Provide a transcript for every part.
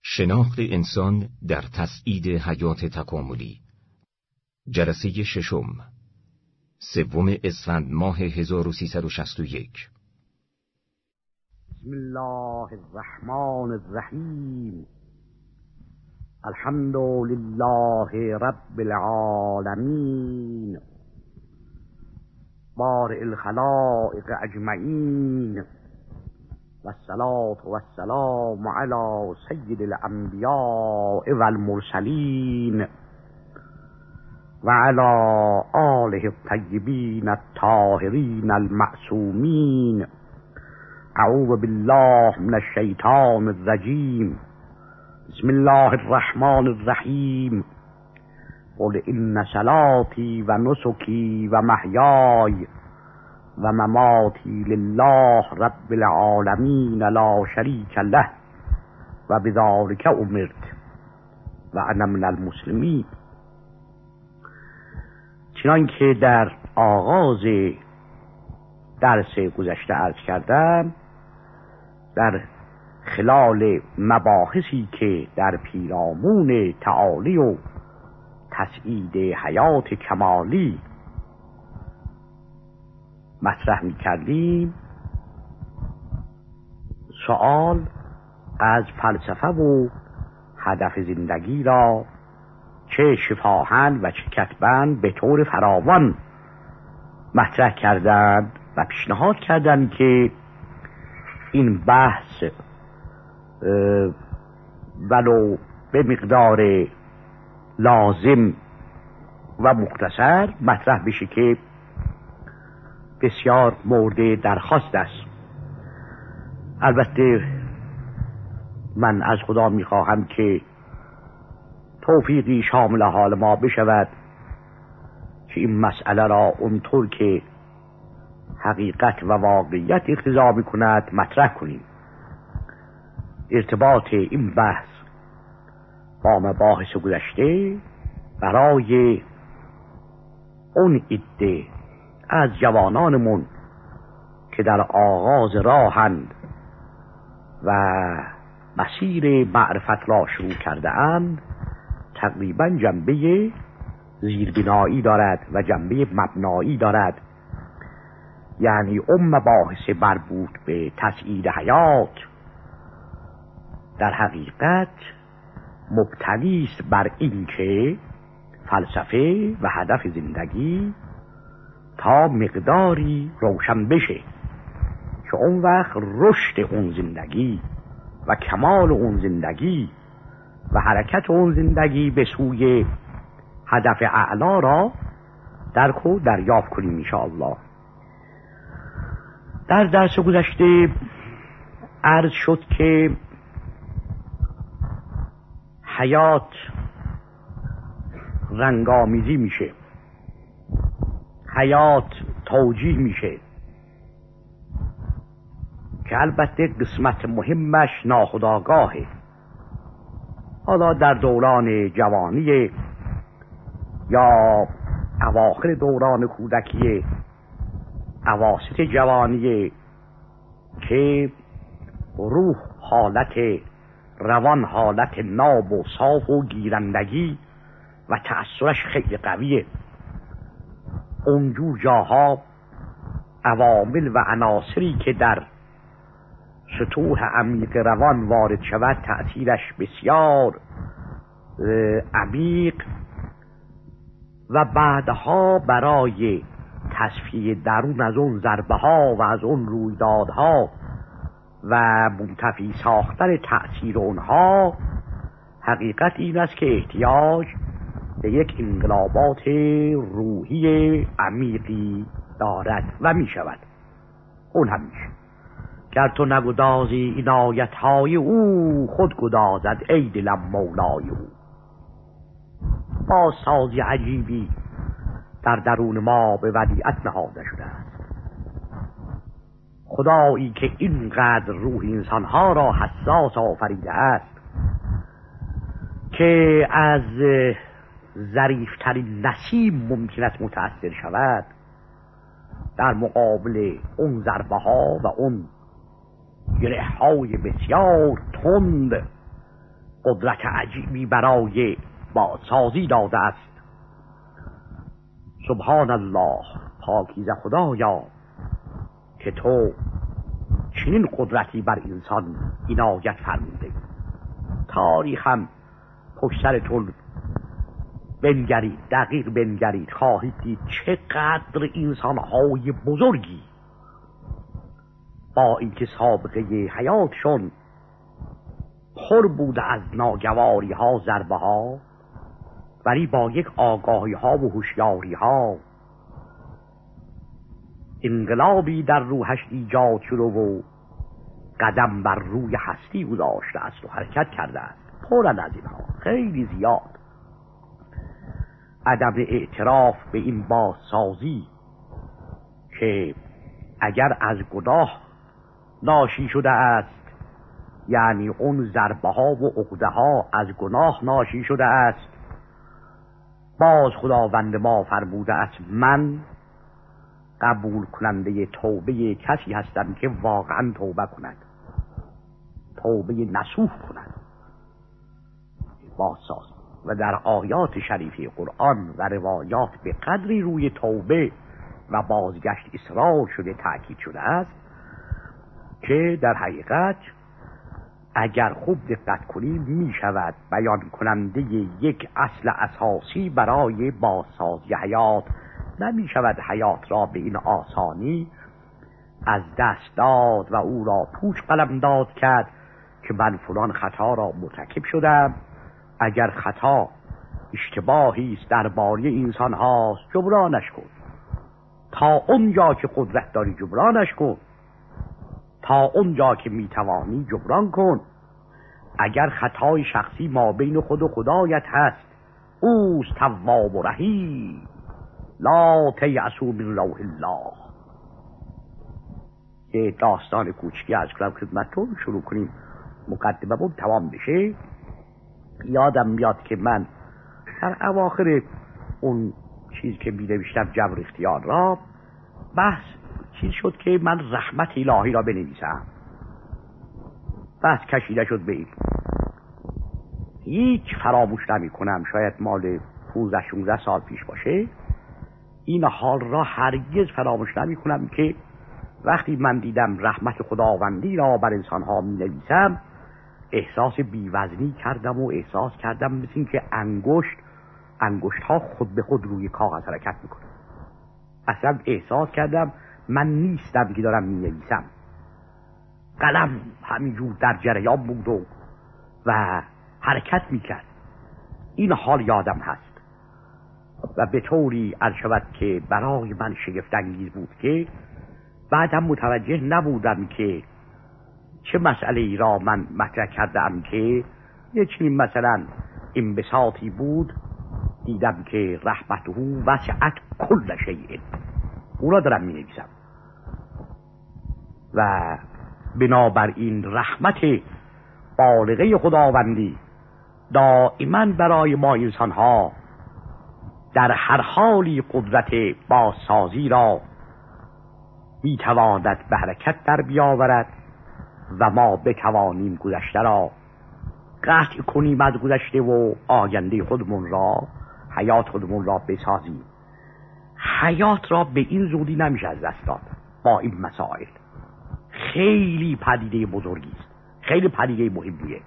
شناخت انسان در تسعید حیات تکاملی. جلسه ششم، 3 اسفند ماه 1361. بسم الله الرحمن الرحیم. الحمد لله رب العالمین، بارئ الخلائق اجمعین، والصلاة والسلام على سید الانبیاء والمرسلین وعلى آله الطیبین الطاهرین المعصومین. اعوذ بالله من الشیطان الرجیم. بسم الله الرحمن الرحیم. قل ان صلاتي و نسکی و محیای و مماتی لله رب العالمین لا شریک له و بذلک امرت و انا من المسلمین. چنان که در آغاز درس گذشته عرض کردم، در خلال مباحثی که در پیرامون تعالی و تسعید حیات کمالی مطرح می کردیم، سوال از فلسفه و هدف زندگی را چه شفاهن و چه کتبن به طور فراوان مطرح کردند و پیشنهاد کردند که این بحث ولو به مقدار لازم و مختصر مطرح بشه که بسیار مورد درخواست است. البته من از خدا میخواهم که توفیقی شامل حال ما بشود که این مسئله را اونطور که حقیقت و واقعیت اقتضا میکند مطرح کنیم. ارتباط این بحث با مباحث گذشته برای اون عده از جوانانمون که در آغاز راهند و مسیر معرفت را شروع کرده اند تقریبا جنبه زیربنایی دارد و جنبه مبنایی دارد. یعنی اون مباحث مربوط به تسعید حیات در حقیقت مبتنی است بر این که فلسفه و هدف زندگی تا مقداری روشن بشه که اون وقت رشد اون زندگی و کمال اون زندگی و حرکت اون زندگی به سوی هدف اعلا را درک و دریافت کنیم انشاءالله. در درس گذشته عرض شد که حیات رنگامیزی میشه، حیات توجیه میشه که البته قسمت مهمش ناخودآگاهه. حالا در دوران جوانی یا اواخر دوران کودکی، اواسط جوانی که روح حالت روان حالت ناب و صاف و گیرندگی و تأثیرش خیلی قویه، اونجور جاها عوامل و عناصری که در سطوح عمیق روان وارد شود تأثیرش بسیار عمیق و بعدها برای تصفیه درون از اون ضربه ها و از اون رویدادها و منتفی ساختن تأثیر اونها حقیقت این است که احتیاج به یک انقلابات روحی عمیقی دارد و می شود. اون هم میشه گر تو نگدازی عنایت های او خود گدازد ای دلم مولای او. بازسازی عجیبی در درون ما به ودیعت نهاده شده است. خدایی که اینقدر روح انسانها را حساس آفریده است که از ظریفترین نسیم ممکن است متأثر شود، در مقابل اون ضربه ها و اون گره های بسیار تند قدرت عجیبی برای بازسازی داده است. سبحان الله، پاکیزه خدایا که تو چنین قدرتی بر انسان عنایت فرموده. تاریخ هم پشت سرتون بنگرید، دقیق بنگرید، خواهید دید چقدر انسانهای بزرگی با اینکه سابقه حیاتشون پر بوده از ناگواری ها، ضربه ها، ولی با یک آگاهی ها و هوشیاری ها انقلابی در روحش ایجاد شده و قدم بر روی هستی گذاشته است و حرکت کرده است. پرن از اینها خیلی زیاد. عدم اعتراف به این بازسازی که اگر از گناه ناشی شده است، یعنی اون ضربه ها و عقده ها از گناه ناشی شده است، باز خداوند ما فرموده است من قبول کننده توبه کسی هستم که واقعا توبه کند، توبه نصوح کند، بازساز. و در آیات شریفه قرآن و روایات به قدری روی توبه و بازگشت اصرار شده، تأکید شده است که در حقیقت اگر خوب دقت کنیم می شود بیان کننده یک اصل اساسی برای بازسازی حیات. نمی شود حیات را به این آسانی از دست داد و او را پوچ قلم داد کرد که من فلان خطا را مرتکب شدم. اگر خطا اشتباهی است درباره انسان هاست، جبرانش کن. تا اونجا که قدرت داری جبرانش کن، تا اونجا که میتوانی جبران کن. اگر خطای شخصی ما بین خود و خدایت هست، اوست تواب و رحیم، لا تیأسوا من روح الله. یه داستان کوچکی از کنم خدمتتون، شروع کنیم مقدمه بود تمام بشه. یادم میاد که من در اواخر اون چیز که می نوشتم جبر اختیار را، بحث چیز شد که من رحمت الهی را بنویسم. بحث کشیده شد به این، هیچ فراموش نمی کنم، شاید مال 15-16 سال پیش باشه. این حال را هرگز فراموش نمی کنم که وقتی من دیدم رحمت خداوندی را بر انسانها می نویسم، احساس بیوزنی کردم و احساس کردم مثل این که انگشت ها خود به خود روی کاغذ حرکت میکنه. اصلا احساس کردم من نیستم که دارم می نویسم. قلم همینجور در جریان بود و حرکت میکرد. این حال یادم هست و به طوری عرض شود که برای من شگفت انگیز بود که بعدم متوجه نبودم که چه مسئله ای را من مطرح کردم که یه چنین مثلا انبساطی بود. دیدم که رحمته وسعت کل شیء، او را دارم می نویسم و بنابراین رحمت بالغه خداوندی دائما برای ما انسان ها در هر حالی قدرت بازسازی را می تواند به حرکت در بیاورد و ما بتوانیم گذشته را قطع کنیم از گذشته و آینده خودمون را، حیات خودمون را بسازیم. حیات را به این زودی نمیشه از دست داد. با این مسائل خیلی پدیده بزرگی است، خیلی پدیده مهمیه.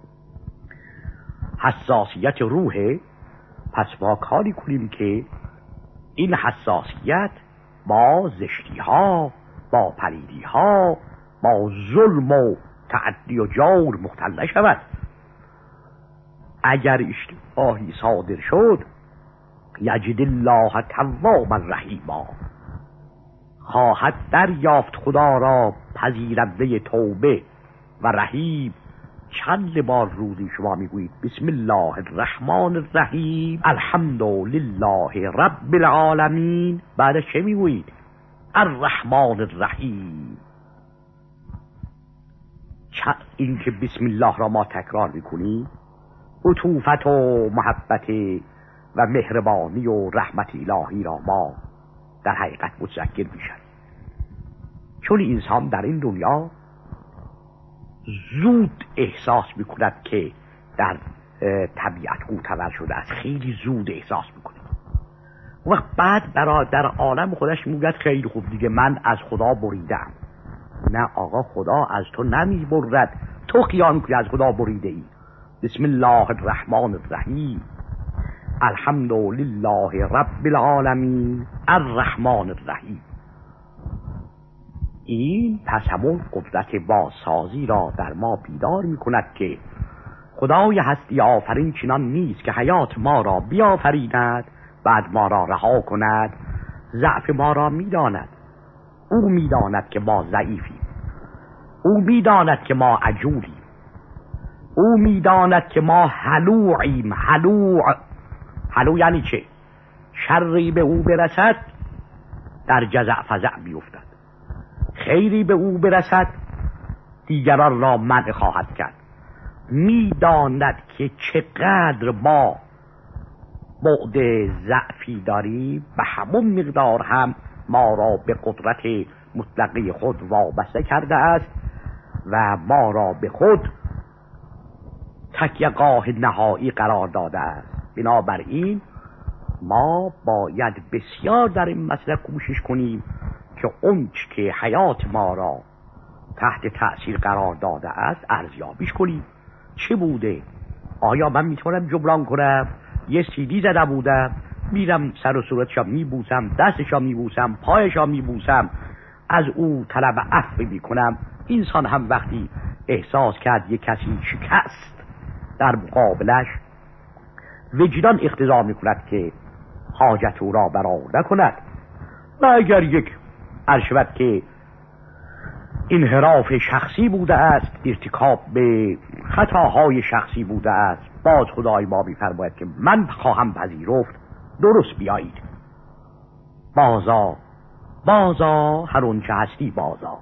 حساسیت روحه. پس ما کاری کنیم که این حساسیت با زشتی ها، با پلیدی ها، با ظلم و تعدی و جور مختل نشود. اگر اشتباهی صادر شد، یجد الله توابا رحیما، خواهد دریافت خدا را پذیرنده توبه و رحیم. چند بار روزی شما میگویید بسم الله الرحمن الرحیم الحمد لله رب العالمین، بعدش چه میگویید؟ الرحمن الرحیم. این که بسم الله را ما تکرار میکنیم، عطوفت و محبت و مهربانی و رحمت الهی را ما در حقیقت متذکر میشن. چون انسان در این دنیا زود احساس میکند که در طبیعت معتبر شده است، خیلی زود احساس میکنه. وقت بعد در عالم خودش میگه خیلی خوب دیگه من از خدا بریدم. نه آقا، خدا از تو نمیبرد، تو خیال میکنی از خدا بریده ای. بسم الله الرحمن الرحیم، الحمد لله رب العالمین الرحمن الرحیم. این پس همون قدرت بازسازی را در ما بیدار میکند که خدای هستی آفرین چنان نیست که حیات ما را بیافریند بعد ما را رها کند. ضعف ما را میداند، او میداند که ما ضعیفیم، او میداند که ما عجولیم، او میداند که ما هلوعیم. هلو یعنی چه؟ شری به او برسد در جزع فزع بیفتد، خیری به او برسد دیگران را منع خواهد کرد. میداند که چقدر ما بعد ضعفی داریم، به همون مقدار هم ما را به قدرت مطلقه خود وابسته کرده است و ما را به خود تکیه‌گاه نهایی قرار داده است. بنابراین ما باید بسیار در این مسئله کوشش کنیم که اونچه که حیات ما را تحت تأثیر قرار داده است ارزیابیش کنیم. چه بوده؟ آیا من میتونم جبران کنم؟ یه سیدی زده بودم، میرم سر و صورتشا میبوسم، دستشا میبوسم، پایشا میبوسم، از او طلب عفو میکنم. انسان هم وقتی احساس کرد یک کسی شکست در مقابلش، وجدان اقتضا میکند که حاجت او را برآورده کند. و اگر یک ارشبت که انحراف شخصی بوده است، ارتکاب به خطاهای شخصی بوده است، باز خدای ما می‌فرماید که من خواهم پذیرفت، درست بیایید. بازا هر اون چه هستی بازا،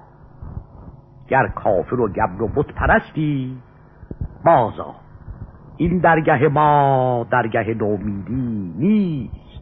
گر کافر و گبر و بت پرستی بازا. این درگه ما درگه نومیدی نیست،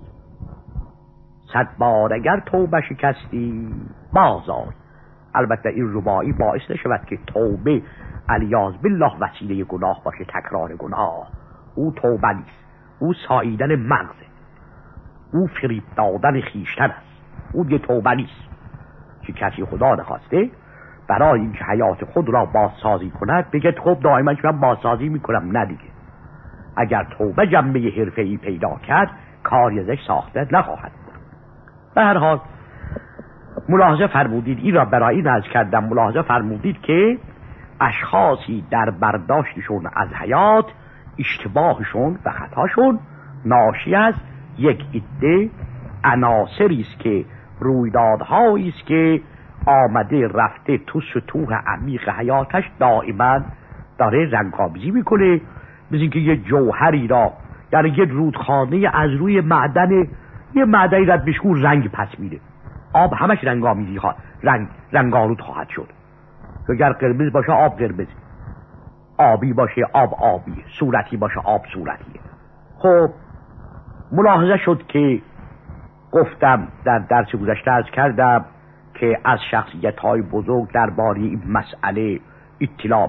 100 بار اگر توبه شکستی بازا. البته این ربایی باعث نشود که توبه الیاذ بالله وسیله گناه باشه، تکرار گناه. او توبه نیست، او ساییدن مغزه، او فریب دادن خیشتن است، او یه توبه نیست. که کسی خدا نخواسته برای اینکه حیات خود را بازسازی کند بگه خب دائما من بازسازی میکنم. نه دیگه، اگر توبه جنبه حرفه‌ای پیدا کرد کاری ازش ساخته نخواهد. به هر حال ملاحظه فرمودید، این را برای این عرض کردم، ملاحظه فرمودید که اشخاصی در برداشتشون از حیات اشتباهشون و خطاشون ناشی از یک عده عناصری است که رویدادهایی است که آمده رفته تو سطوح عمیق حیاتش دائما داره رنگ‌آمیزی میکنه. مثل اینکه یه جوهری را، یعنی یه رودخانه از روی معدن، یه معدنی رد بشکور رنگ پس میده، آب همش رنگ‌آمیزی رنگ‌آلود خواهد شد. اگر قرمز باشه آب قرمز، آبی باشه آب آبی، صورتی باشه آب صورتیه. خب ملاحظه شد که گفتم در درس گذشته عرض کردم که از شخصیت‌های بزرگ درباره این مسئله اطلاع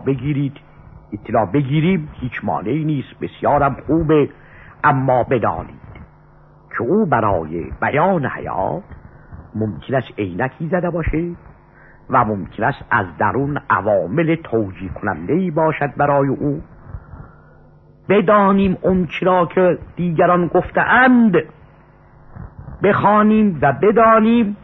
بگیریم، هیچ مانعی نیست، بسیارم خوبه. اما بدانید که او برای بیان حیات ممکن است عینکی زده باشه و ممکن است از درون عوامل توجیه کننده‌ای باشد برای او. بدانیم اون چرا که دیگران گفته‌اند، بخوانیم و بدانیم،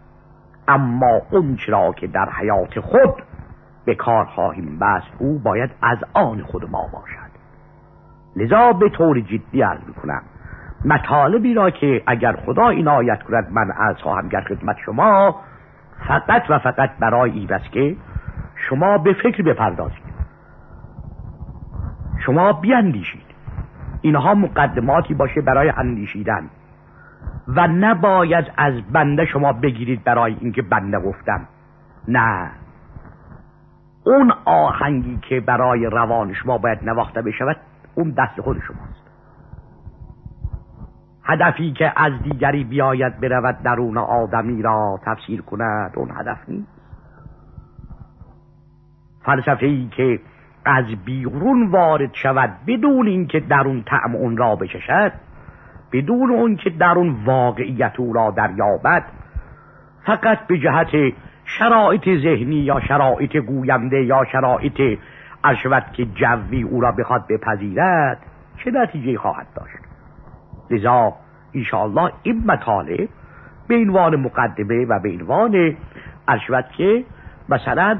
اما اون چرا که در حیات خود به کار خواهیم بست او باید از آن خود ما باشد. لذا به طور جدی عرض میکنم مطالبی را که اگر خدا عنایت کند من عرض خواهم کرد خدمت شما، فقط و فقط برای این است که شما به فکر بپردازید، شما بیاندیشید. اینها مقدماتی باشه برای اندیشیدن و نباید از بنده شما بگیرید برای اینکه بنده گفتم. نه، اون آهنگی که برای روان شما باید نواخته بشود اون دست خود شماست. هدفی که از دیگری بیاید برود درون آدمی را تفسیر کند اون هدف نیست. فلسفه‌ای که از بیرون وارد شود بدون اینکه درون طعم اون را بچشد، بدون اون که درون واقعیت او را دریابد، فقط به جهت شرایط ذهنی یا شرایط گوینده یا شرایط ارشود که جوی او را بخواد بپذیرد، چه نتیجه خواهد داشت؟ لذا انشاءالله این مطالب به عنوان مقدمه و به عنوان ارشود که مثلا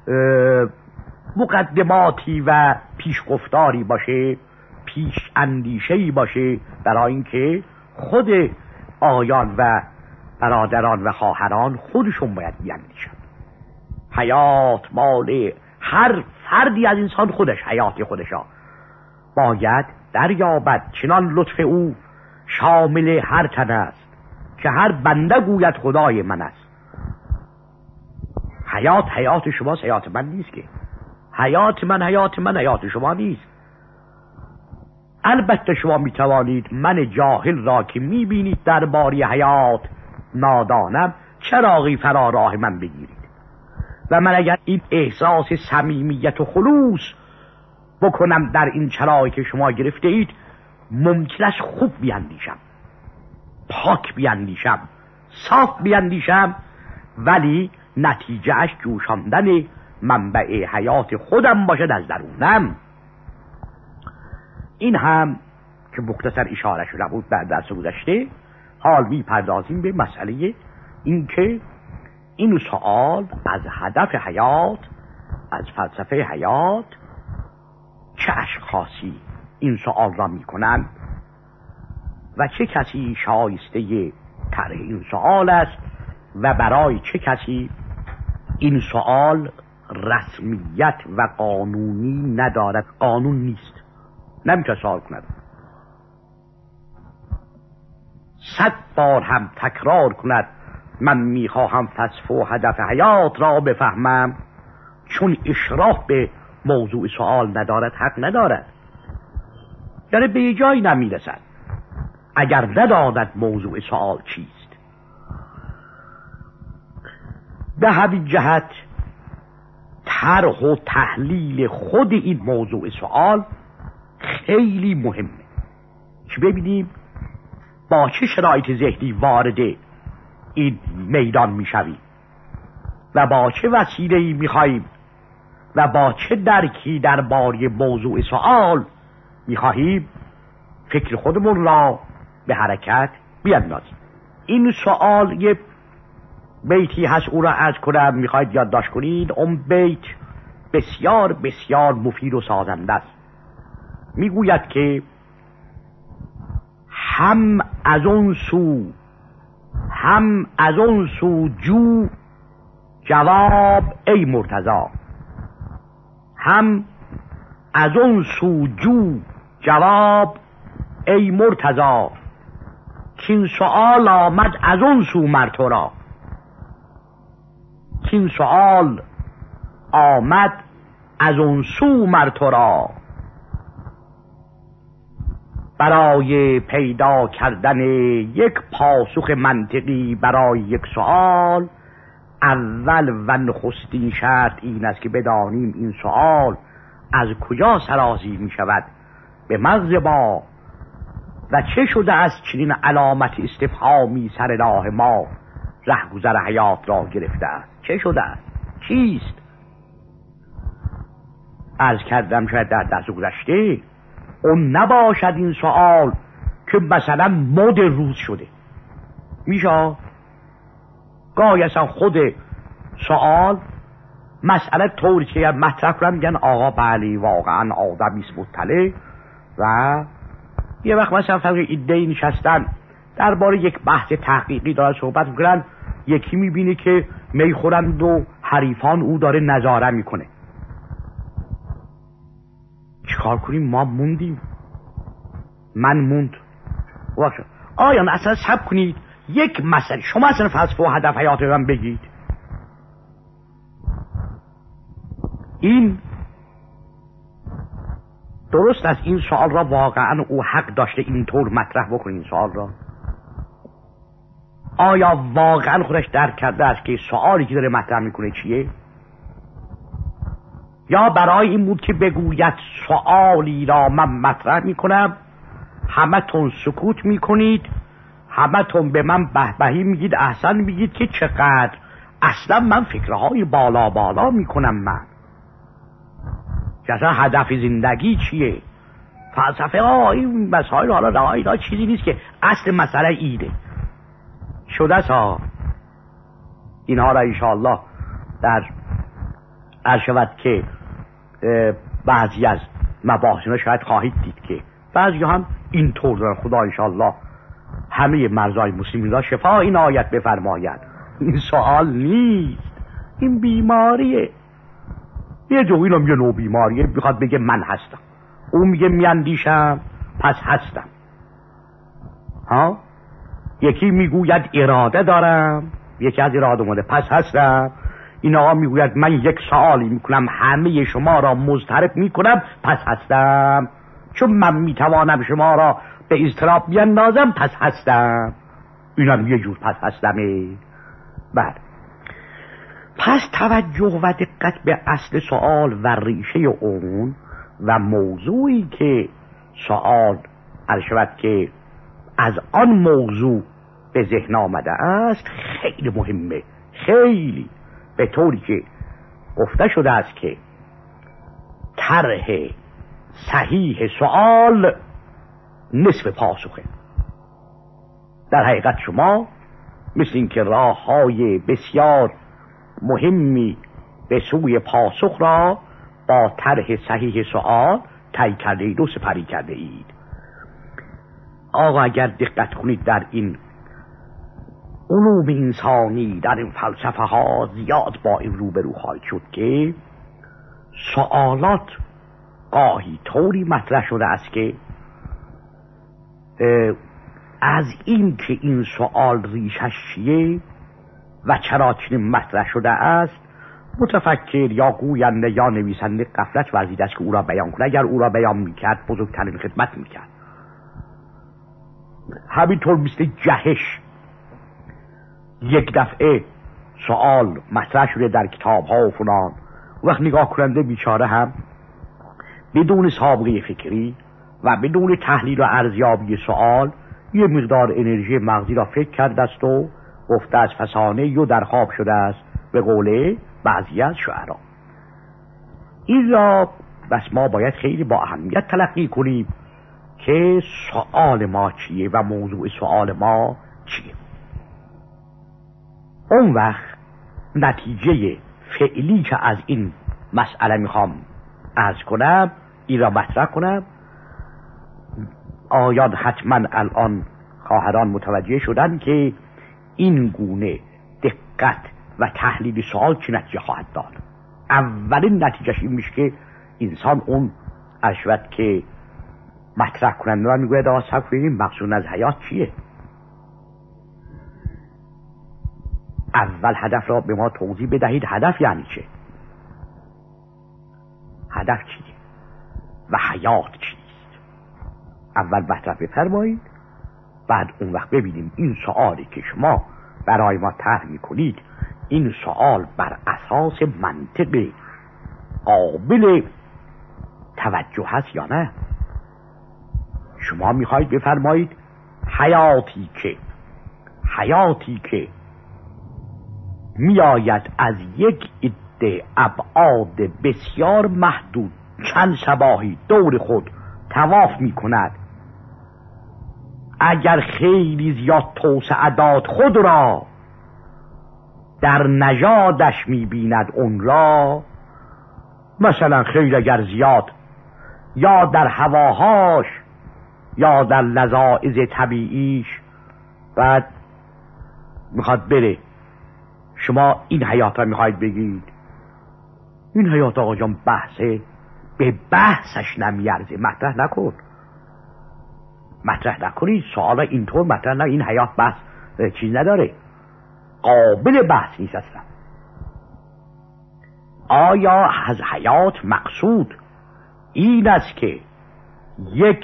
مقدماتی و پیشگفتاری باشه، پیش اندیشه‌ای باشه برای اینکه خود آیان و برادران و خواهران خودشون باید بیندیشن. حیات مال هر فردی از انسان خودش، حیات خودشا باید دریابد، چنان لطف او شامل هر تن است که هر بنده گوید خدای من است. حیات شماست، حیات من نیست که. حیات من شما نیست. البته شما میتوانید من جاهل را که میبینید در باری حیات نادانم چراغی فرا راه من بگیرید و من اگر این احساس صمیمیت و خلوص بکنم در این چراغی که شما گرفته اید، ممکن است خوب بیندیشم، پاک بیندیشم، صاف بیندیشم، ولی نتیجهش جوشاندن منبع حیات خودم باشد از درونم. این هم که مختصر اشاره شده بود در درس گذشته. حال میپردازیم به مسئله این که این سوال از هدف حیات، از فلسفه حیات، چه اشخاصی این سوال را میکنند و چه کسی شایسته طرح این سوال است و برای چه کسی این سوال رسمیت و قانونی ندارد، قانون نیست، نمیتونه سوال کند. 100 بار هم تکرار کند من میخواهم فلسفه و هدف حیات را بفهمم، چون اشراف به موضوع سوال ندارد، حق ندارد، یعنی به جایی نمیرسد اگر نداند موضوع سوال چیست. به همین جهت طرح و تحلیل خود این موضوع سوال خیلی مهمه که ببینیم با چه شرایط ذهنی وارد این میدان میشویم و با چه وسیله‌ای میخواهیم و با چه درکی درباره موضوع سوال میخواهیم فکر خودمون را به حرکت بیاندازیم. این سوال یه بیتی هست، او را عرض کنم، میخواید یادداشت کنید. اون بیت بسیار بسیار مفید و سازنده است. میگوید که هم از اون سو جو جواب ای مرتضی، هم از اون سو جو جواب ای مرتضی، کین سؤال آمد از اون سو مر تو را، کین سؤال آمد از اون سو مر تو را. برای پیدا کردن یک پاسخ منطقی برای یک سؤال، اول و نخستین شرط این است که بدانیم این سؤال از کجا سرازیر می شود به مغز ما و چه شده از چنین علامت استفهامی سر راه ما رهگذر حیات را گرفته است. چه شده است؟ چیست؟ عرض کردم شاید در درس گذشته اون نباشد این سوال که مثلا مد روز شده. میشه گاهی اصلا خود سوال مسئله طوری که مطرح کنم میگن آقا بله واقعا آدمیست مطلع و یه وقت مثلا فرق ایده‌ای نشستن درباره یک بحث تحقیقی دارن صحبت میکنن، یکی میبینه که میخورند و حریفان او داره نظاره میکنه. چیکار کنیم؟ ما موندیم، من موند. آیا اصلا صبر کنید یک مسئله شما اصلا فلسفه و هدف حیات من بگید. این درست است این سوال را واقعا او حق داشته اینطور مطرح بکنه. این سوال را آیا واقعا خودش درک کرده است که سوالی که داره مطرح میکنه چیه؟ یا برای این بود که بگوید سؤالی را من مطرح میکنم، همتون سکوت میکنید، همتون به من بهبهی میگید، احسن میگید که چقدر اصلا من فکرهای بالا بالا میکنم. من که اصلا هدف زندگی چیه؟ فلسفه این مسائل حالا رهایی چیزی نیست که اصل مسئله ایده شده سا. اینها را انشاءالله در عرض شود که بعضی از مباحثنا شاید خواهید دید که بعضی هم اینطور دارن. خدا انشاءالله همه مرزای مسلمین را شفا این آیت بفرماید. این سوال نیست، این بیماریه. یه جوی رو میگه نو بیماریه، میخواد بگه من هستم، اون میگه میاندیشم پس هستم. ها یکی میگوید اراده دارم، یکی از اراده مونده پس هستم. این آقا میگوید من یک سوالی میکنم همه شما را مضطرب میکنم پس هستم، چون من میتوانم شما را به اضطراب بیندازم پس هستم. اینم یه جور پس هستمه. بله، پس توجه و دقت به اصل سوال و ریشه اون و موضوعی که سوال شود که از آن موضوع به ذهن آمده است خیلی مهمه، خیلی، به طوری که گفته شده است که طرح صحیح سوال نصف پاسخه. در حقیقت شما مثل این که راه های بسیار مهمی به سوی پاسخ را با طرح صحیح سوال طی کرده اید و سپری کرده اید. آقا اگر دقت کنید در این علوم انسانی، در این فلسفه ها زیاد با این روبرو خواهید شد که سوالات گاهی طوری مطرح شده است که از این که این سوال ریشش چیه و چرا چنین مطرح شده است متفکر یا گوینده یا نویسنده غفلت ورزیده است که او را بیان کنه. اگر او را بیان میکرد بزرگترین خدمت میکرد. همینطور مثل جهش یک دفعه سوال مطرح شده در کتاب ها و فلان، وقت نگاه کننده بیچاره هم بدون سابقه فکری و بدون تحلیل و ارزیابی سوال یه مقدار انرژی مغزی را فکر کرده است و گفته از فسانه یا در خواب شده است به قول بعضی از شعرا. این را بس ما باید خیلی با اهمیت تلقی کنیم که سوال ما چیه و موضوع سوال ما چیه. اون وقت نتیجه فعلی که از این مسئله میخوام عرض کنم، این را مطرح کنم. آیان حتما الان خواهران متوجه شدن که این گونه دقت و تحلیل سوال چه نتیجه خواهد داد. اولین نتیجهش این میشه که انسان اون اشوت که مطرح کننده را میگوید آقا صبر کنید مقصود از حیات چیه. اول هدف را به ما توضیح بدهید. هدف یعنی چه؟ هدف چیه و حیات چیست؟ اول مطرح بفرمایید، بعد اون وقت ببینیم این سوالی که شما برای ما طرح میکنید این سوال بر اساس منطق قابل توجه هست یا نه. شما میخواید بفرمایید حیاتی که میآید از یک عده ابعاد بسیار محدود چند صباحی دور خود طواف میکند، اگر خیلی زیاد توسعه داد خود را در نژادش میبیند اون را، مثلا خیلی اگر زیاد یا در هواهاش یا در لذائذ طبیعیش، بعد میخواد بره. شما این حیات را میخواید بگید این حیات آقا جان بحثه، به بحثش نمیارزه، مطرح نکنید سوالا اینطور مطرح نه. این حیات بحث چیز نداره، قابل بحث نیست اصلا. آیا از حیات مقصود این است که یک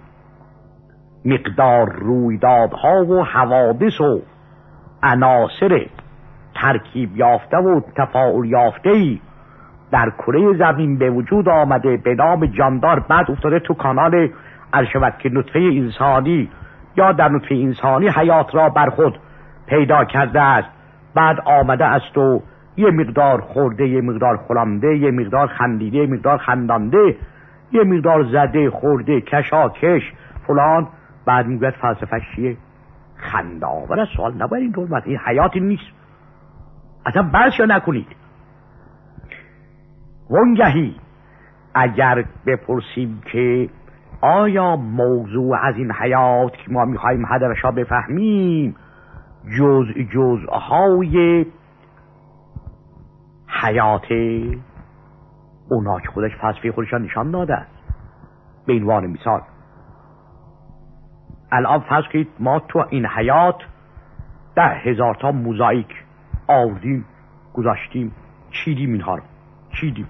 مقدار رویدادها و حوادث و عناصر ترکیب یافته و تفاعل یافته‌ای در کره زمین به وجود آمده به نام جاندار، بعد افتاده تو کانال عرشبت که نطفه انسانی یا در نطفه انسانی حیات را بر خود پیدا کرده است، بعد آمده است و یه مقدار خورده، یه مقدار خلامده، یه مقدار خندیده، یه مقدار خندانده، یه مقدار زده خورده کشاکش فلان، بعد میگوید فلسفه چیه؟ خنده آور است. سوال نباید اینطور مثلا این حیاتی نیست، اصلا بحث یا نکنید. وانگهی اگر بپرسیم که آیا موضوع از این حیات که ما میخواییم هدفش را بفهمیم جزءهای حیات اونا که خودش فلسفه خودشان نشان داده است. به عنوان مثال الان فرض کنید ما تو این حیات 10,000 تا موزاییک آوردیم گذاشتیم چیدیم، اینها رو چیدیم.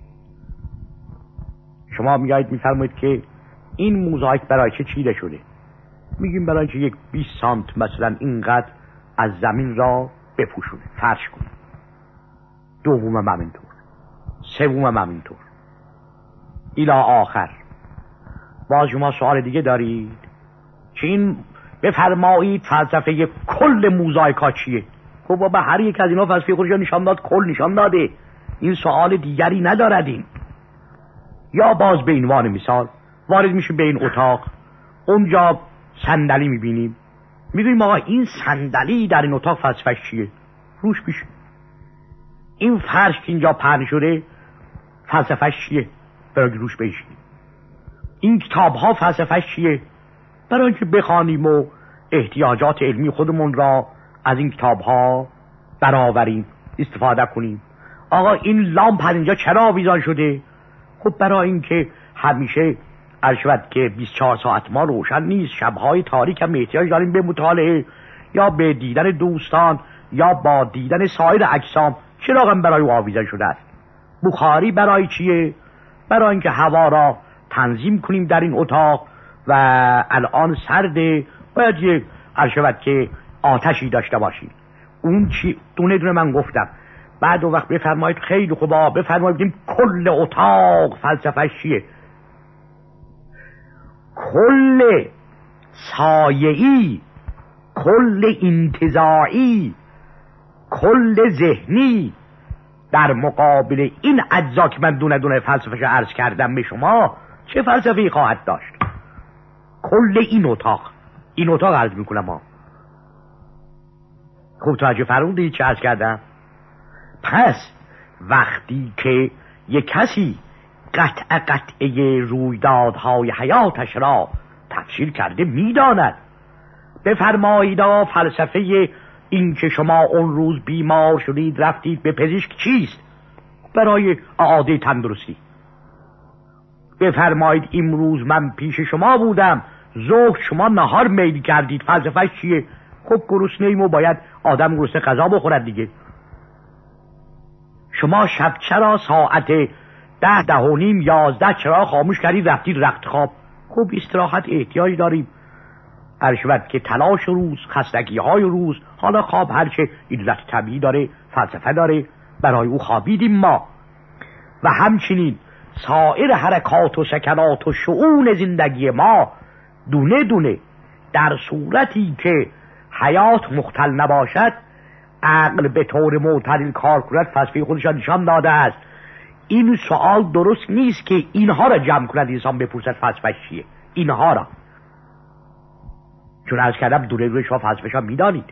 شما میگید میفرمایید که این موزاییک برای چه چیده شده؟ میگیم برای که یک 20 سانت مثلا اینقدر از زمین را بپوشونه، فرش کنه. دومم همینطور، سومم همینطور الی آخر. باز شما سوال دیگه دارید که این بفرمایید فلسفه کل موزاییکا چیه؟ خب بابا هر یک از اینا فلسفه خودش نشان داد، کل نشان داده، این سوال دیگری ندارد این. یا باز به عنوان مثال وارد میشه به این اتاق، اونجا صندلی میبینیم، میگیم آقا این صندلی در این اتاق فلسفه چیه؟ روش میشه. این فرش که اینجا پهن شده فلسفه چیه؟ برای که روش بشینیم. این کتاب ها فلسفه چیه؟ برای که بخوانیم و احتیاجات علمی خودمون را از این کتاب ها برآوریم، استفاده کنیم. آقا این لامپ اینجا چرا آویزان شده؟ خب برای اینکه همیشه عرشبت که 24 ساعت ما روشن نیست، شبهای تاریک هم احتیاج داریم به مطالعه یا به دیدن دوستان یا با دیدن سایر اجسام. چراغ هم برای او آویزان شده است. بخاری برای چیه؟ برای اینکه هوا را تنظیم کنیم در این اتاق و الان سرده، باید یک عرشبت که آتشی داشته باشیم. اون چی؟ دونه من گفتم. بعد اون وقت بفرمایید خیلی خوبا، بفرمایید کل اتاق فلسفه چیه؟ کل سایه‌ای، کل انتزاعی، کل ذهنی در مقابل این اجزا که من دونه دونه فلسفه‌اش عرض کردم به شما چه فلسفه‌ای خواهد داشت؟ کل این اتاق عرض میکنم ها. خوب توجه فرمودید چه عرض کردم؟ پس وقتی که یک کسی قطعه رویدادهای حیاتش را تفسیر کرده میداند. بفرمایید فلسفه این که شما اون روز بیمار شدید رفتید به پزشک چیست؟ برای اعاده تندرستی. بفرمایید امروز من پیش شما بودم، ظهر شما نهار میل کردید، فلسفه چیه؟ خب گرسنه‌ایم و باید آدم گرسنه غذا بخورد دیگه. شما شب چرا ساعت 10، 10:30، 11 چرا خاموش کردید رفتید رخت خواب؟ خب استراحت احتیاج داریم. عرشبت که تلاش روز، خستگی های روز، حالا خواب هرچه علت طبیعی داره، فلسفه داره، برای او خوابیدیم ما. و همچنین سایر حرکات و سکنات و شؤون زندگی ما دونه دونه در صورتی که حیات مختل نباشد، عقل به طور معتدل کار کند، فلسفه خودش نشان داده است. این سوال درست نیست که اینها را جمع کند انسان بپرسد فلسفه چیه، اینها را، چون عرض کردم دوره روی شما فلسفه میدانید.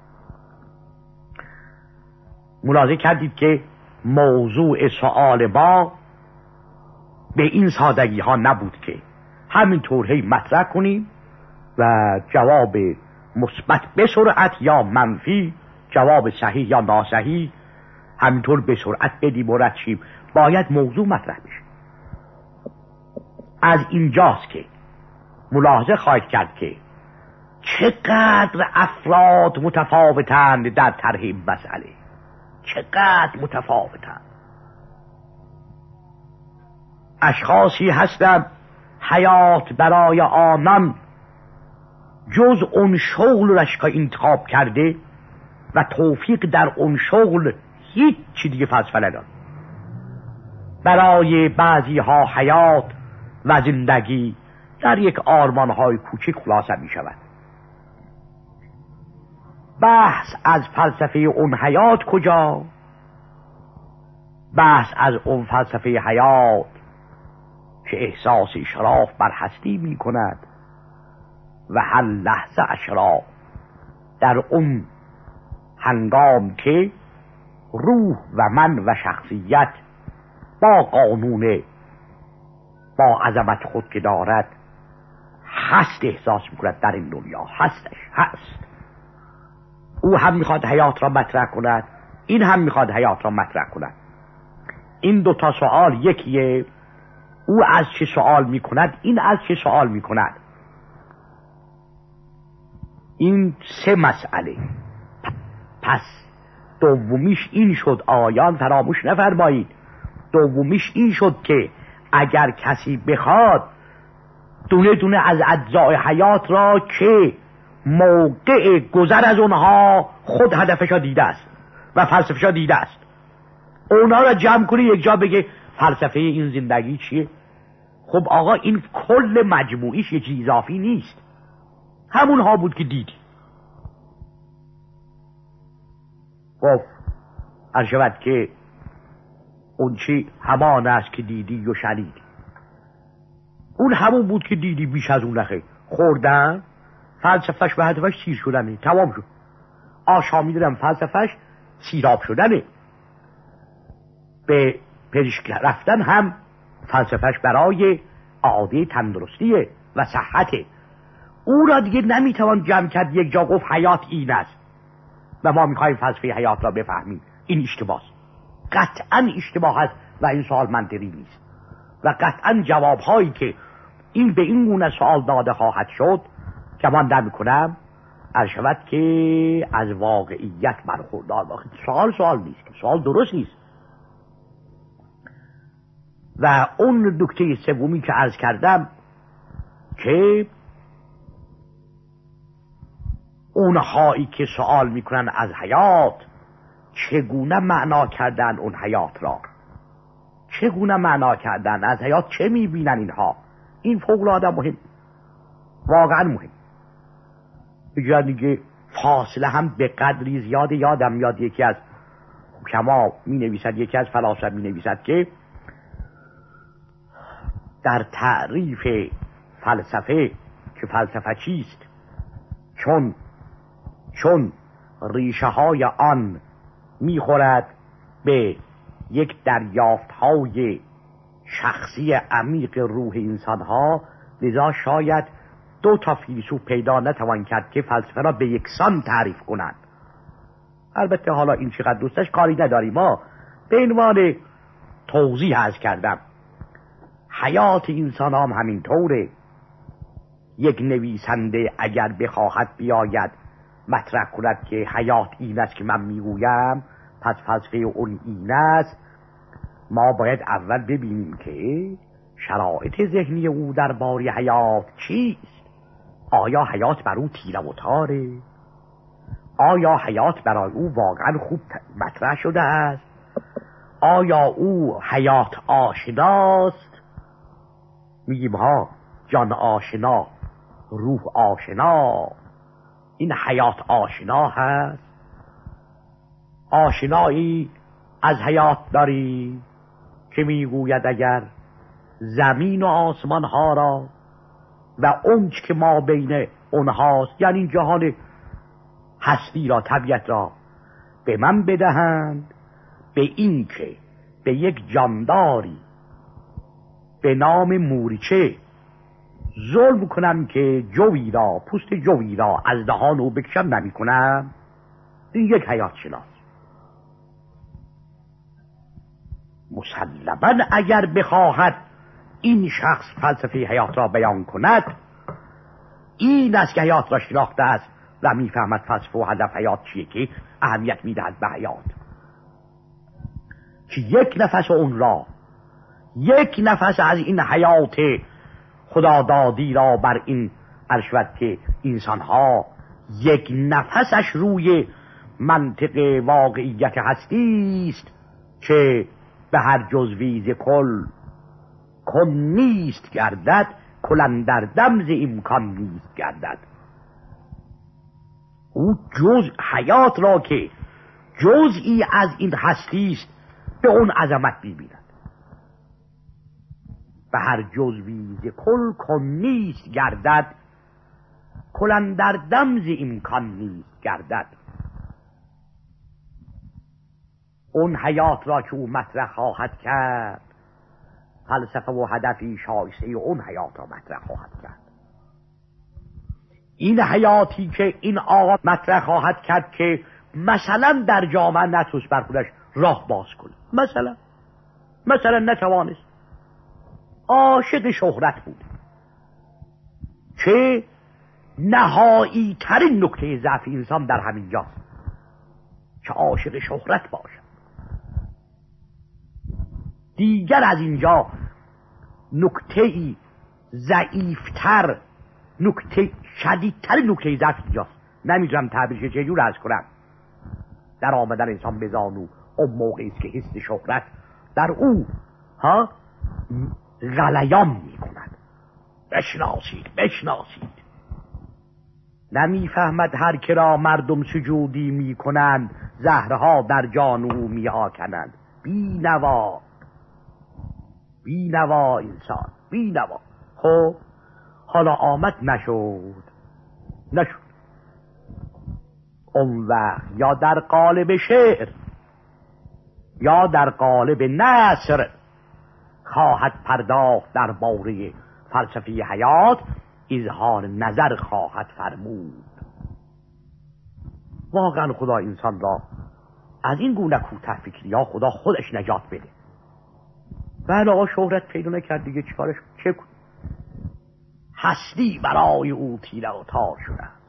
ملاحظه کردید که موضوع سوال ما به این سادگی ها نبود که همینطور هی مطرح کنیم و جواب مثبت به سرعت یا منفی، جواب صحیح یا ناصحیح همینطور به سرعت بدیم و رد شیم. باید موضوع مطرح بشه. از اینجاست که ملاحظه خواهید کرد که چقدر افراد متفاوتند در طرح این مسئله، چقدر متفاوتند. اشخاصی هستند حیات برای آنان جز اون شغلش که انتخاب کرده و توفیق در اون شغل هیچ چی دیگه فلسفه نداره. برای بعضی ها حیات و زندگی در یک آرمان های کوچک خلاصه می شود. بحث از فلسفه اون حیات کجا؟ بحث از اون فلسفه حیات که احساس اشراف بر هستی می کند و هر لحظه اشراف در اون هنگام که روح و من و شخصیت با قانون با عظمت خود که دارد هست احساس میکند در این دنیا هست. او هم میخواد حیات را مطرح کند، این هم میخواد حیات را مطرح کند. این دوتا سوال یکیه، او از چه سوال میکند، این از چه سوال میکند. این سه مسئله. پس دومیش این شد، آیان فراموش نفرمایید، دومیش این شد که اگر کسی بخواد دونه دونه از اجزای حیات را که موقع گذر از اونها خود هدفشا دیده است و فلسفه‌شا دیده است، اونا را جمع کنی یک جا بگه فلسفه این زندگی چیه؟ خب آقا این کل مجموعیش یه چیز اضافی نیست، همونها بود که دیدی. گفت ارشود که اون چی همان است که دیدی و شنیدی. اون همون بود که دیدی، بیش از اون نخیر. خوردن فلسفهش به هدفش سیر شدنه، تمام شد. آشامیدن فلسفهش سیراب شدنه. به پزشک رفتن هم فلسفهش برای عاده تندرستیه و صحته. او را دیگه نمیتوان جمع کرد یک جا گفت حیات این است و ما میخوایم فلسفه حیات را بفهمیم. این اشتباهه، قطعا اشتباه است و این سوال منطقی نیست و قطعا جوابهایی که این به این گونه سوال داده خواهد شد گمان نمی‌کنم ارشود که از واقعیت برخوردار باشه. سوال نیست، سوال درست نیست. و اون نکته سومی که عرض کردم که اونهایی که سوال میکنن از حیات چگونه معنا کردن اون حیات را، چگونه معنا کردن از حیات، چه میبینن اینها، این فوق‌العاده مهم، واقعا مهم. بجا دیگه فاصله هم به قدری زیاد. یادم میاد یکی از حکما می نویسد، یکی از فلاسفه می نویسد که در تعریف فلسفه که فلسفه چیست، چون ریشه های آن میخورد به یک دریافت های شخصی عمیق روح انسان ها، لذا شاید دو تا فیلسوف پیدا نتوان کرد که فلسفه را به یکسان تعریف کنند. البته حالا این چقدر دوستش کاری نداریم، ما به عنوان توضیح عرض کردم. حیات انسان هم همین طوره. یک نویسنده اگر بخواهد بیاید مطرح کند که حیات این است که من میگویم، پس فلسفه اون این است، ما باید اول ببینیم که شرایط ذهنی او درباره حیات چیست. آیا حیات بر او تیره و تاره؟ آیا حیات برای او واقعا خوب مطرح شده است؟ آیا او حیات آشناست؟ میگیم ها، جان آشنا، روح آشنا. این حیات آشنا هست؟ آشنایی از حیات داری که میگوید اگر زمین و آسمان ها را و اونچ که ما بین اونهاست، یعنی جهان هستی را، طبیعت را به من بدهند، به این که به یک جانداری به نام موریچه ظلم کنم که جوی را، پوست جوی را از دهان او بکشم نمی کنم، این یک حیات شناس. مسلماً اگر بخواهد این شخص فلسفه حیات را بیان کند، این است که حیات را شناخته است و میفهمد فلسفه و هدف حیات چیه، که اهمیت میدهد به حیات، که یک نفس اون را، یک نفس از این حیات خدادادی را بر این ارشد که انسان ها یک نفسش روی منطق واقعیت هستی است که به هر جزوی ز کل کن نیست گردد، کل اندر دم ز امکان نیست گردد. او جز حیات را که جزئی از این هستی است به اون عظمت می‌بیند. به هر جزوی ز کل کن نیست گردد، کل اندر دم ز امکان نیست گردد. اون حیات را که او مطرح خواهد کرد، فلسفه و هدفی شایسته اون حیات را مطرح خواهد کرد. این حیاتی که این آقا مطرح خواهد کرد که مثلا در جامعه نتوست بر خودش راه باز کنه، مثلا نتوانست، عاشق شهرت بود که نهایی ترین نکته ضعف انسان در همین جاست که عاشق شهرت باشد. دیگر از اینجا نکته‌ای ضعیفتر، نکته شدیدتر نکته ضعف اینجاست. نمیدونم تعبیرش چجور عرض کنم. در آمدن انسان به زانو اون موقعی است که حس شهرت در او غلیان می کند. بشناسید. نمیفهمد هر که را مردم سجودی می کنند، زهرها در جان او می آکنند. بینوا انسان، بینوا. خب حالا آمد نشد. اون وقت یا در قالب شعر یا در قالب نثر خواهد پرداخت در باره فلسفه حیات، اظهار نظر خواهد فرمود. واقعا خدا انسان را از این گونه کوته فکری یا خدا خودش نجات بده. بله آقا شهرت پیدا نکرد دیگه، چیکارش چه کن؟ هستی برای او تیره و تار شده است.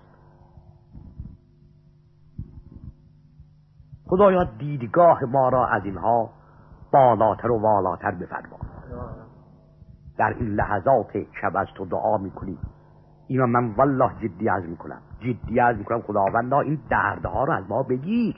خدایا دیدگاه ما را از اینها بالاتر و والاتر بفرما. در این لحظات شب از تو دعا میکنیم. اینا من والله جدی عرض میکنم خداوندا این دردها رو از ما بگیر.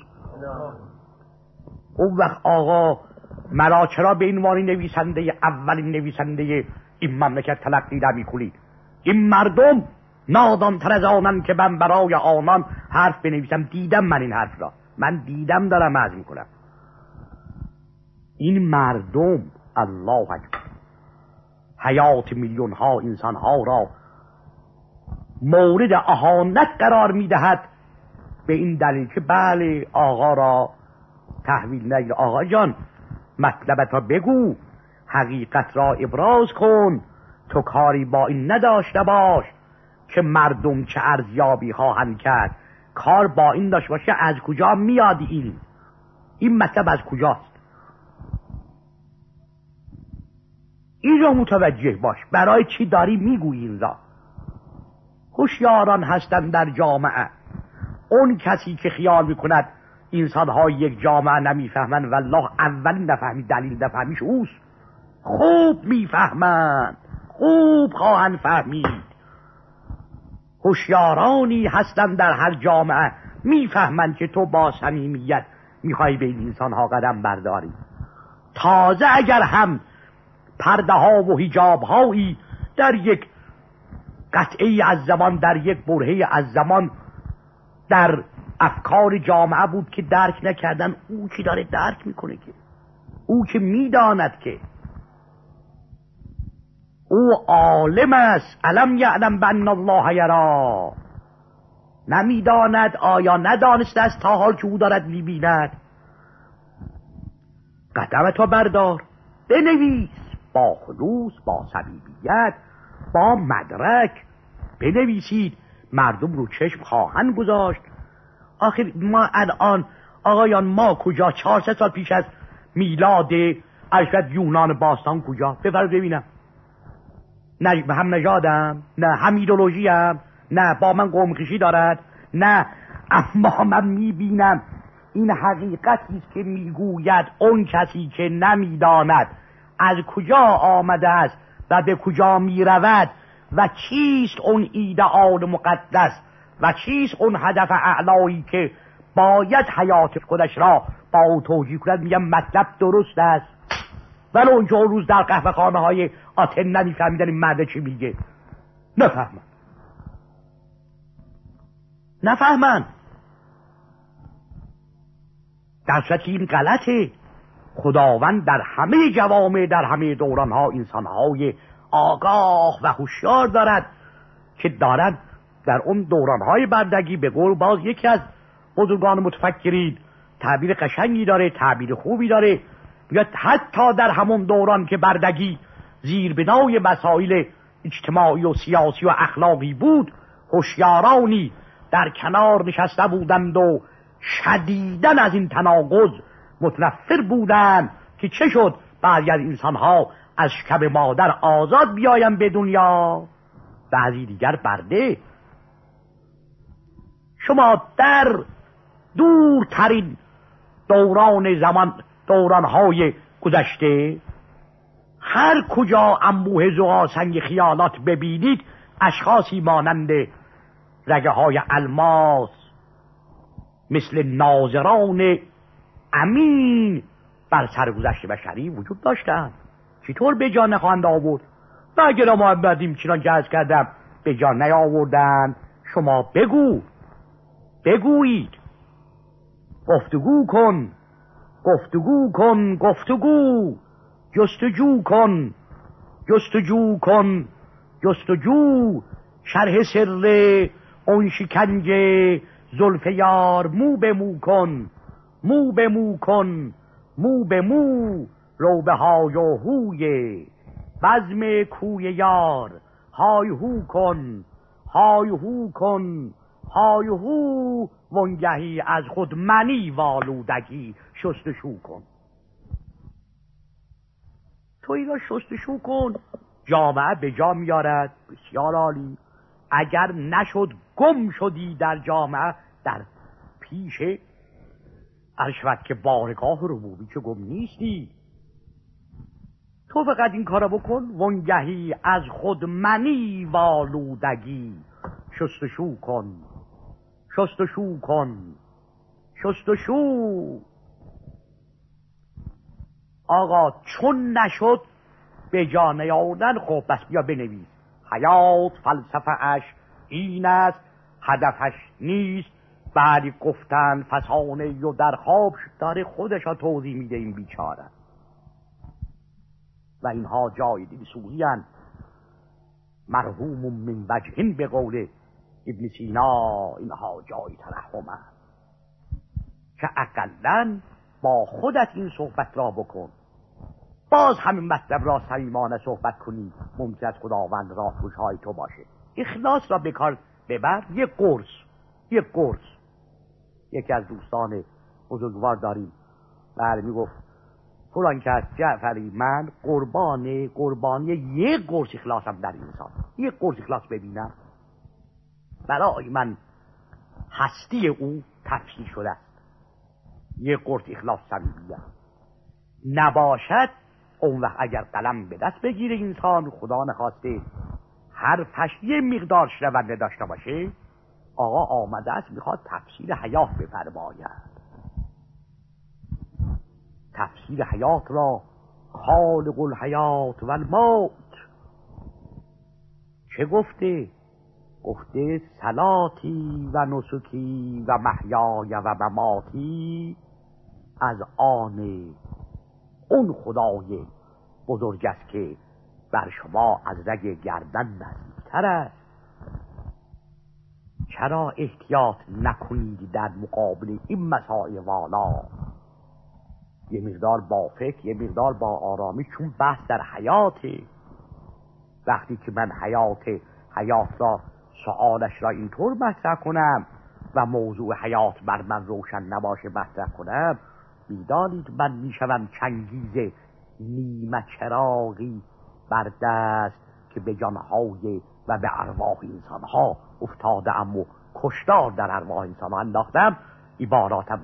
اون وقت آقا مرا چرا به عنوان نویسنده، اولین نویسنده این مملکت تلقی نمی‌کنید؟ این مردم نادان‌تر از آنن که من برای آنان حرف بنویسم. دیدم من این حرف را، من دیدم، دارم عرض میکنم. این مردم الله اکبر حیات میلیون ها انسان ها را مورد اهانت قرار میدهد به این دلیل که بله آقا را تحویل نگیر. آقا جان مطلبت را بگو، حقیقت را ابراز کن، تو کاری با این نداشته باش که مردم چه ارزیابی خواهند کرد. کار با این داشته باشه از کجا میاد این مطلب از کجاست. این را متوجه باش، برای چی داری میگویی این را. هوشیاران هستند در جامعه. اون کسی که خیال میکند انسان‌ها یک جامعه نمیفهمند، والله اولین نفهمید دلیل نفهمیش اوست. خوب میفهمند، خوب خواهند فهمید. هوشیارانی هستند در هر جامعه میفهمند که تو با صمیمیت میخوای به این انسان‌ها قدم برداری. تازه اگر هم پرده ها و حجاب هایی در یک قطعه از زمان، در یک برهه از زمان در افکار جامعه بود که درک نکردن، او که داره درک میکنه، که او که میداند که او عالم است. علم یعلم بان الله یرا، نمیداند، آیا ندانسته است تا حال که او دارد میبیند؟ قدمتو بردار، بنویس با خلوص، با صمیمیت، با مدرک بنویسید. مردم رو چشم خواهند گذاشت. آخر ما الان آقایان ما کجا 400 سال پیش از میلاد اشرت یونان باستان کجا؟ بفرد ببینم. نه هم نژادم، نه هم ایدئولوژیم، نه با من قوم خویشی دارد، نه، اما من میبینم این حقیقتی است که میگوید اون کسی که نمیداند از کجا آمده است و به کجا میرود و چیست اون ایدئال مقدس و چیست اون هدف اعلایی که باید حیات خودش را با او توجیه کند، میگم مطلب درست است. ولی اونجا روز در قهوه خانه های آتن نمیفهمیدن این مرد چی میگه. نفهمن. در صورتی این غلطه. خداوند در همه جوامع، در همه دورانها انسانهای آگاه و هوشیار دارد که دارد در اون دورانهای بردگی، به قول باز یکی از بزرگان متفکرین تعبیر قشنگی داره، تعبیر خوبی داره، میگه حتی در همون دوران که بردگی زیربنای مسائل اجتماعی و سیاسی و اخلاقی بود، هوشیارانی در کنار نشسته بودند و شدیداً از این تناقض متنفر بودند که چه شد بعضی از انسانها از شکم مادر آزاد بیاین به دنیا، بعضی دیگر برده. شما در دورترین دوران زمان، دورانهای گذشته، هر کجا انبوه زغالسنگ خیالات ببینید، اشخاصی مانند رگه های الماس مثل ناظران امین بر سرگذشت بشری وجود داشتند. چطور به جان نخواهند آورد؟ و اگر محمدیم چنان که عرض کردم به جان نیاوردند، شما بگویید، گفتگو کن، جستجو، شرح سر اون شکنجه زلف یار مو به مو رو به های و هوی بزم کوی یار، های هو وانگهی از خود منی والودگی شستشو کن. تو اینا شستشو کن، جامعه به جا میارد. بسیار عالی. اگر نشد گم شدی در جامعه، در پیش عرشوت که بارگاه ربوبی که گم نیستی، تو فقط این کارو بکن. وانگهی از خود منی والودگی شستشو کن. آقا چون نشد به جا نیاوردن، خب بس بیا بنویس. حیات فلسفه اش این است، هدفش نیست بعدی گفتن فسانه و در خواب داره خودش ها توضیح میده این بیچاره. و اینها جای دل سوزی هستند. مرحوم من وجهین به قول ابن سینا، اینها جای ترحم است. که اقلن با خودت این صحبت را بکن. باز همین مطلب را صمیمانه صحبت کنی، ممکن است خداوند راهگشای تو باشه. اخلاص را به کار ببر. یک قرص یکی از دوستان بزرگوار داریم، بله میگفت فلان کس جعفری من قربانی یک قرص اخلاصم در انسان، یک قرص اخلاص ببینم برای من هستی او تفسیر شده است. یک قرص اخلاص صمیمیت نباشد، اون وقت اگر قلم به دست بگیره انسان، خدا نخواسته حرفش یه مقدار شنونده داشته باشه، آقا آمده است میخواد تفسیر حیات بفرماید. تفسیر حیات را خالق الحیات و الموت چه گفته؟ گفته صلاتی و نسکی و محیای و مماتی از آن اون خدای بزرگ است که بر شما از رگ گردن نزدیکتر است. چرا احتیاط نکنید در مقابل این مسائل والا؟ یه مقدار با فکر، یه مقدار با آرامی، چون بحث در حیاته. وقتی که من حیات را سوالش را اینطور مطرح کنم و موضوع حیات بر من روشن نباشه مطرح کنم، میدانید من میشوم چنگیز نیمه چراغی بر دست که به جانهای و به ارواح انسانها افتاده ام و کشتار در ارواح انسانها انداختم. عباراتم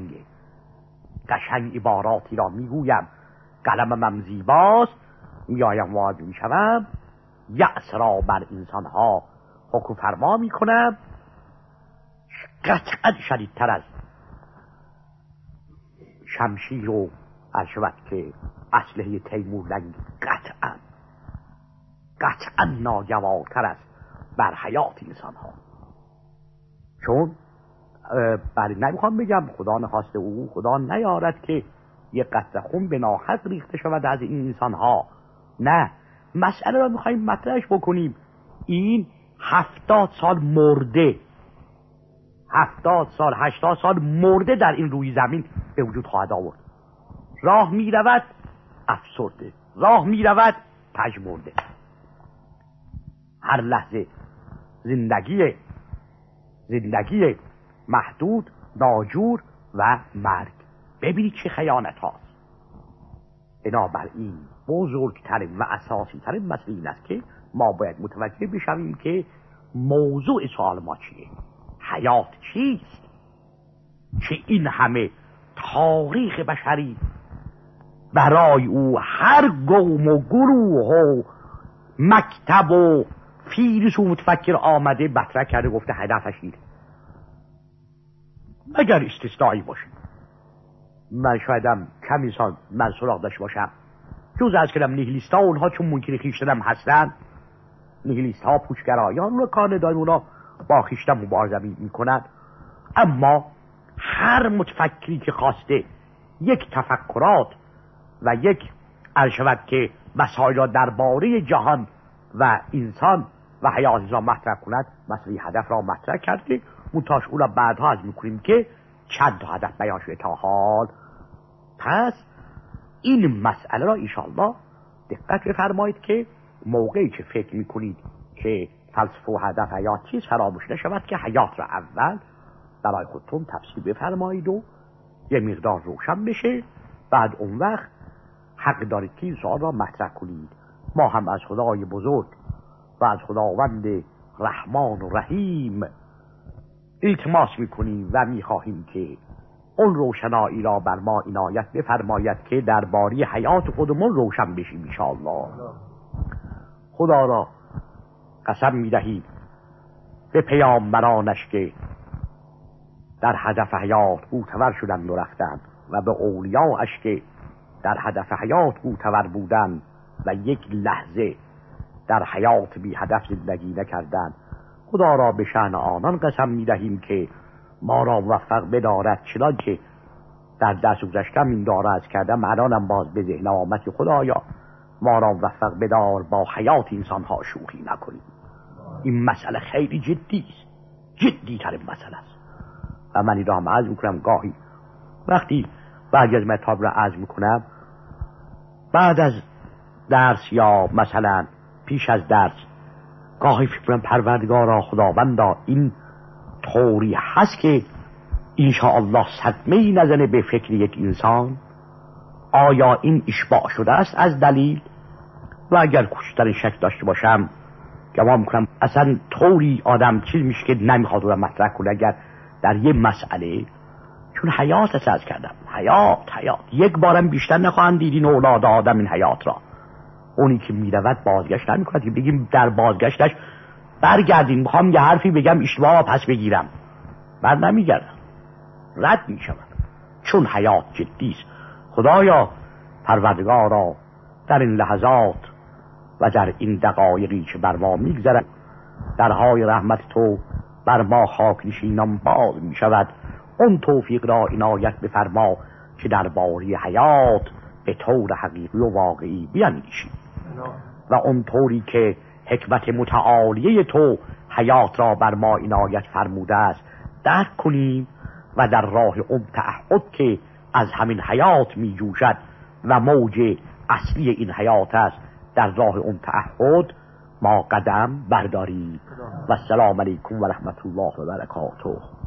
قشنگ عباراتی را میگویم، قلمم زیباست، میایم واجب میشوم، یأس را بر انسانها حکم فرما میکنم. قطعا شدیدتر از شمشیر و شود که اسلحه تیمورلنگ قطعا ناگوارتر است بر حیات انسان ها. چون بله نمیخوام بگم خدا نخواسته او خدا نیارد که یک قطره خون به ناحق ریخته شود از این انسان ها. نه، مسئله را میخواییم مطرحش بکنیم. این 70 سال مرده، 70 سال 80 سال مرده در این روی زمین به وجود خواهد آورد. راه میرود افسرده، راه میرود پژمرده. هر لحظه زندگی محدود، ناجور و مرگ. ببینید چه خیانت هاست. بنابراین بزرگترین و اساسی ترین مسئله این است که ما باید متوجه بشویم که موضوع سوال ما چیه، حیات چیست، که این همه تاریخ بشری برای او هر قوم و گروه و مکتب و فیلسوف و متفکر آمده مطرح کرده گفته هدفش اینه، اگر استثنایی باشه. من شایدم کم انسان من سراغ داشته باشم جز از کلم نیهیلیست ها، اونها چون منکر خویشتن هستن، نیهیلیست ها پوچگرایان رو کار ندارن، اونا با خویشتن مبارزه میکنن. اما هر متفکری که خواسته یک تفکرات و یک شود که مسائل را درباره جهان و انسان و حیات انسان مطرح کند، مسئله هدف را مطرح کرده. منتاش او را بعدها از میکنیم که چند تا هدف بیان شده تا حال. پس این مسئله را انشاءالله دقت بفرمایید که موقعی که فکر میکنید که فلسفه و هدف حیات چیست فراموش نشود که حیات را اول برای خودتون تفسیر بفرمایید و یه مقدار روشن بشه. بعد اون وقت حق دارید که این سوال را مطرح کنید. ما هم از خدای بزرگ و از خداوند رحمان و رحیم التماس میکنیم و میخواهیم که اون روشنایی را بر ما عنایت بفرماید که درباره حیات خودمون روشن بشیم انشاءالله. خدا را قسم میدهیم به پیامبرانش که در هدف حیات گوتور شدند و رفتند و به اولیاءش که در هدف حیات گوتور بودند و یک لحظه در حیات بی هدف زندگی نکردند. خدا را به شأن آنان قسم میدهیم که ما را موفق بدارد، چنان که در درس گذشتم این داره از کردم الانم باز به ذهن آمد که خدایا ما را موفق بدار با حیات انسان ها شوخی نکنیم. این مسئله خیلی جدی است، جدی ترین مسئله است. و من این را هم عرض میکنم گاهی وقتی بعضی از مطالب را عرض میکنم بعد از درس یا مثلا پیش از درس گاهی فکر کنم پروردگارا خداوندا این طوری هست که انشاءالله صدمه‌ای نزنه به فکر یک انسان. آیا این اشباع شده است از دلیل؟ و اگر کوچکترین شک داشته باشم گمان میکنم اصلا طوری آدم چیز میشه که نمیخواد رو مطرح کنه اگر در یه مسئله، چون حیات اساس کردم، حیات یک بارم بیشتر نخواهند دید این اولاد آدم این حیات را. اونی که میرود بازگشت نمیکنه که بگیم در بازگشتش برگردین میخوام یه حرفی بگم اشتباه پس بگیرم، بعد نمیگردم، رد میشم، چون حیات جدی است. خدایا پروردگارا در این لحظات و در این دقایقی که بر ما میگذرد درهای رحمت تو بر ما خاک نشینان باز میشود. اون توفیق را عنایت بفرما که درباره حیات به طور حقیقی و واقعی بیاندیشیم و اون طوری که حکمت متعالیه تو حیات را بر ما عنایت فرموده است درک کنیم و در راه اون تعهد که از همین حیات می جوشد و موج اصلی این حیات است در راه اون تعهد ما قدم برداریم. و السلام علیکم و رحمت الله و برکاته.